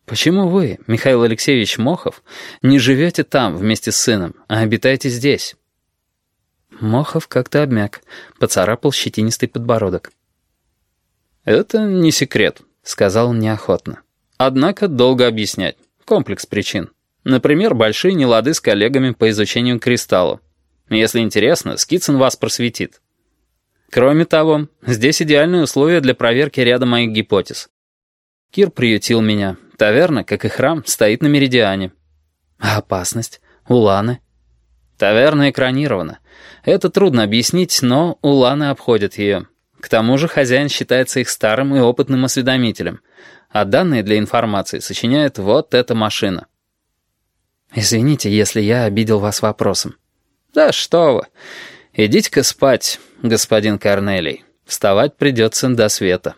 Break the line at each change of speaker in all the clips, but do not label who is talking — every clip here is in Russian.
Почему вы, Михаил Алексеевич Мохов, не живете там вместе с сыном, а обитаете здесь?» Мохов как-то обмяк, поцарапал щетинистый подбородок. «Это не секрет», — сказал он неохотно. «Однако долго объяснять. Комплекс причин. Например, большие нелады с коллегами по изучению кристаллов. Если интересно, Скицын вас просветит. Кроме того, здесь идеальные условия для проверки ряда моих гипотез. Кир приютил меня. Таверна, как и храм, стоит на меридиане. А опасность? Уланы? Таверна экранирована. Это трудно объяснить, но уланы обходят ее. К тому же хозяин считается их старым и опытным осведомителем, а данные для информации сочиняет вот эта машина. Извините, если я обидел вас вопросом. Да что вы. Идите-ка спать, господин Корнелий. Вставать придется до света.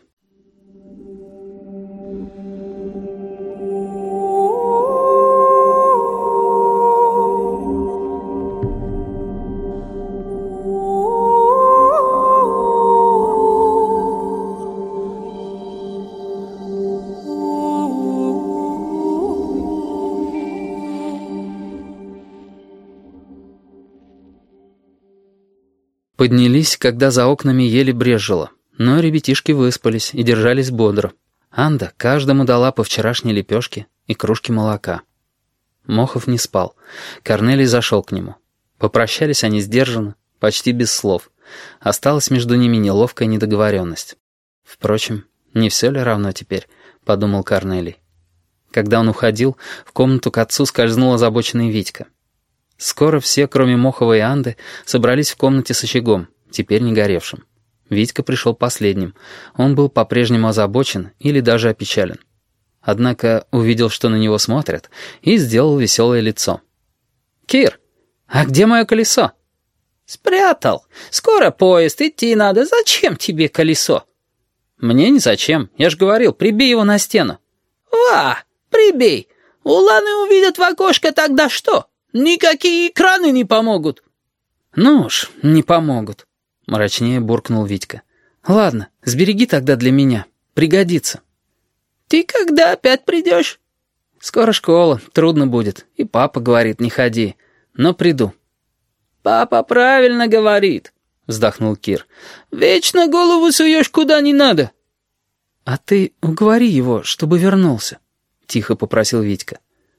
Поднялись, когда за окнами еле брежило, но ребятишки выспались и держались бодро. Анда каждому дала по вчерашней лепешке и кружке молока. Мохов не спал. Корнелий зашел к нему. Попрощались они сдержанно, почти без слов. Осталась между ними неловкая недоговоренность. «Впрочем, не все ли равно теперь?» — подумал Корнелий. Когда он уходил, в комнату к отцу скользнул озабоченный Витька. Скоро все, кроме Мохова и Анды, собрались в комнате с очагом, теперь не горевшим. Витька пришел последним. Он был по-прежнему озабочен или даже опечален. Однако увидел, что на него смотрят, и сделал веселое лицо. «Кир, а где мое колесо?» «Спрятал. Скоро поезд, идти надо. Зачем тебе колесо?» «Мне не зачем. Я ж говорил, прибей его на стену». «Ва, прибей. Уланы увидят в окошко, тогда что? Никакие экраны не помогут». «Ну уж, не помогут», — мрачнее буркнул Витька. «Ладно, сбереги тогда для меня. Пригодится».
«Ты когда опять придешь?»
«Скоро школа, трудно будет. И папа говорит, не ходи. Но приду».
«Папа правильно говорит», — вздохнул Кир. «Вечно голову суешь куда не надо».
«А ты уговори его, чтобы вернулся», — тихо попросил Витька.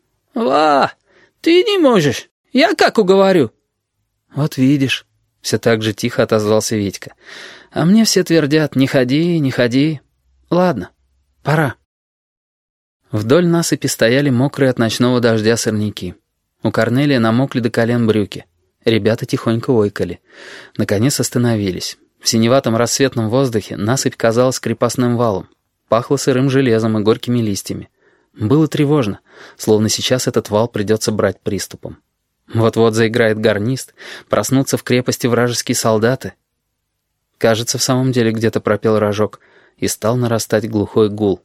«Ва, ты не можешь. Я как уговорю?»
«Вот видишь», — все так же тихо отозвался Витька. «А мне все твердят, не ходи, не ходи. Ладно, пора». Вдоль насыпи стояли мокрые от ночного дождя сорняки. У Корнелия намокли до колен брюки. Ребята тихонько ойкали. Наконец остановились. В синеватом рассветном воздухе насыпь казалась крепостным валом. Пахло сырым железом и горькими листьями. Было тревожно, словно сейчас этот вал придется брать приступом. Вот-вот заиграет гарнист, проснутся в крепости вражеские солдаты. Кажется, в самом деле где-то пропел рожок, и стал нарастать глухой гул.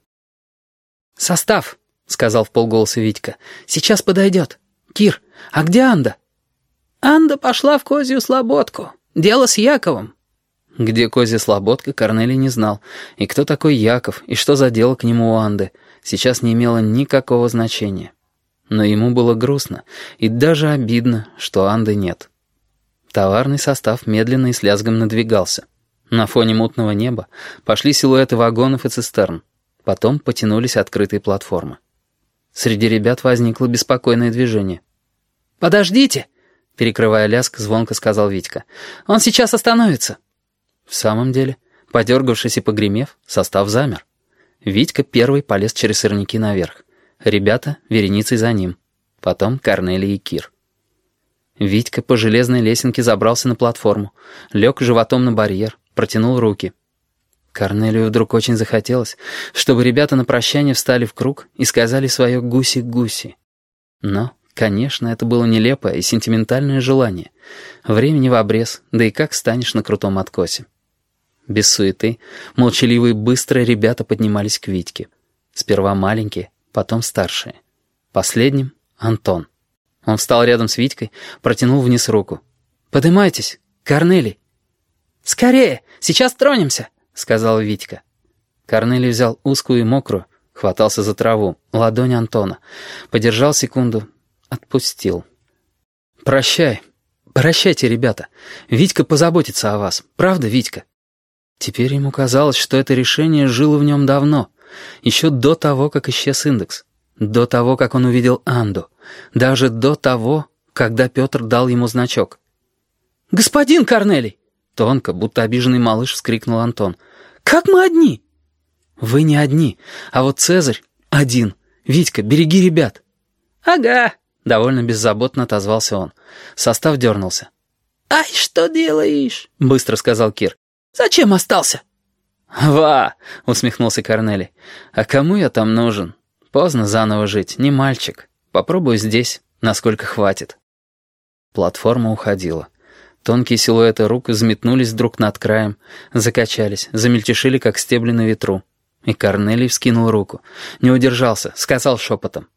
«Состав!» — сказал вполголоса Витька. «Сейчас подойдет. Кир, а где Анда?»
«Анда пошла в Козью Слободку. Дело с Яковом».
Где Козья Слободка, Корнелий не знал. И кто такой Яков, и что за дело к нему у Анды, сейчас не имело никакого значения. Но ему было грустно и даже обидно, что Анды нет. Товарный состав медленно и с лязгом надвигался. На фоне мутного неба пошли силуэты вагонов и цистерн. Потом потянулись открытые платформы. Среди ребят возникло беспокойное движение.
«Подождите!» — перекрывая лязг, звонко сказал Витька. «Он сейчас остановится!»
В самом деле, подергавшись и погремев, состав замер. Витька первый полез через сорняки наверх. Ребята вереницей за ним. Потом Корнелий и Кир. Витька по железной лесенке забрался на платформу, лег животом на барьер, протянул руки. Корнелию вдруг очень захотелось, чтобы ребята на прощание встали в круг и сказали свое «гуси-гуси». Но, конечно, это было нелепое и сентиментальное желание. Времени в обрез, да и как станешь на крутом откосе. Без суеты, молчаливые быстро ребята поднимались к Витьке. Сперва маленькие, потом старшие. Последним — Антон. Он встал рядом с Витькой, протянул вниз руку. «Подымайтесь, Корнелий!»
«Скорее, сейчас тронемся!»
— сказал Витька. Корнелий взял узкую и мокрую, Хватался за траву. Ладонь Антона. Подержал секунду. Отпустил. «Прощай. Прощайте, ребята. Витька позаботится о вас. Правда, Витька?» Теперь ему казалось, что это решение жило в нем давно. Еще до того, как исчез индекс. До того, как он увидел Анду. Даже до того, когда Петр дал ему значок. «Господин Корнелий!» Тонко, будто обиженный малыш, вскрикнул Антон. «Как мы одни?» «Вы не одни, а вот Цезарь один. Витька, береги ребят».
«Ага»,
— довольно беззаботно отозвался он. Состав дернулся.
«Ай, что делаешь?» —
быстро сказал Кир.
«Зачем остался?»
«Ва!» — усмехнулся Корнелий. «А кому я там нужен? Поздно заново жить, не мальчик. Попробую здесь, насколько хватит». Платформа уходила. Тонкие силуэты рук взметнулись вдруг над краем, закачались, замельтешили, как стебли на ветру. И Корнелий вскинул руку. Не удержался, сказал шепотом.